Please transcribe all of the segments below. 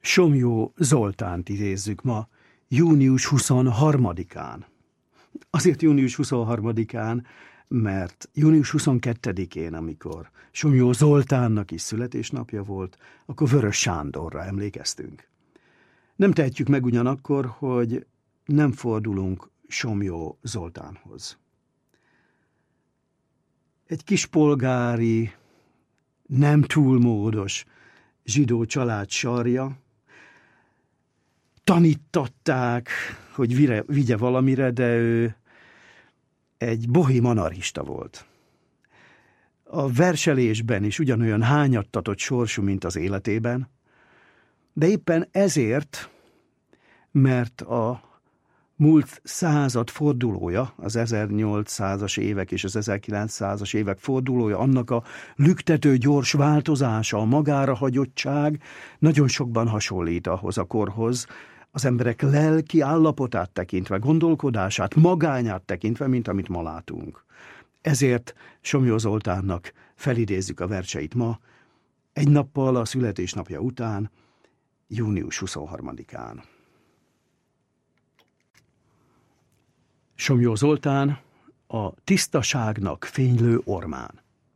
Somlyó Zoltánt idézzük ma, június 23-án. Azért június 23-án, mert június 22-én, amikor Somlyó Zoltánnak is születésnapja volt, akkor Vörös Sándorra emlékeztünk. Nem tehetjük meg ugyanakkor, hogy nem fordulunk Somlyó Zoltánhoz. Egy kispolgári, nem túl módos zsidó család sarja, tanítatták, hogy vigye valamire, de ő egy bohém anarchista volt. A verselésben is ugyanolyan hányattatott sorsú, mint az életében, de éppen ezért, mert a múlt század fordulója, az 1800-as évek és az 1900-as évek fordulója, annak a lüktető gyors változása, a magára hagyottság nagyon sokban hasonlít ahhoz a korhoz, az emberek lelki állapotát tekintve, gondolkodását, magányát tekintve, mint amit ma látunk. Ezért Somlyó Zoltánnak felidézzük a verseit ma, egy nappal a születésnapja után, június 23-án. Somlyó Zoltán, a tisztaságnak fénylő ormán.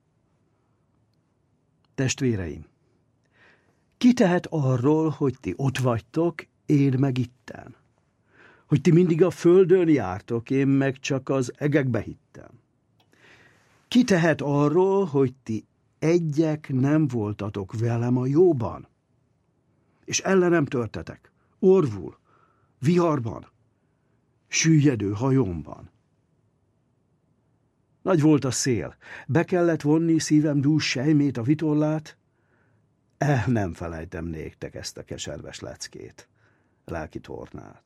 Testvéreim, ki tehet arról, hogy ti ott vagytok, én meg itten? Hogy ti mindig a földön jártok, én meg csak az egekbe hittem? Ki tehet arról, hogy ti egyek nem voltatok velem a jóban? És ellenem törtetek, orvul, viharban, süllyedő hajómban. Nagy volt a szél, be kellett vonni szívem dús sejmét, a vitorlát. Nem felejtem néktek ezt a keserves leckét, lelki tornát.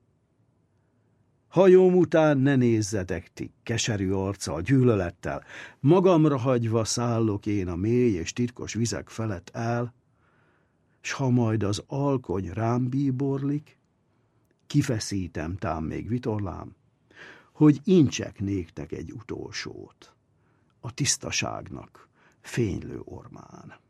Hajóm után ne nézzetek ti, keserű arccal, gyűlölettel, magamra hagyva szállok én a mély és titkos vizek felett el, s ha majd az alkony rám bíborlik, kifeszítem tám még vitorlám, hogy incsek néktek egy utolsót a tisztaságnak fénylő ormán.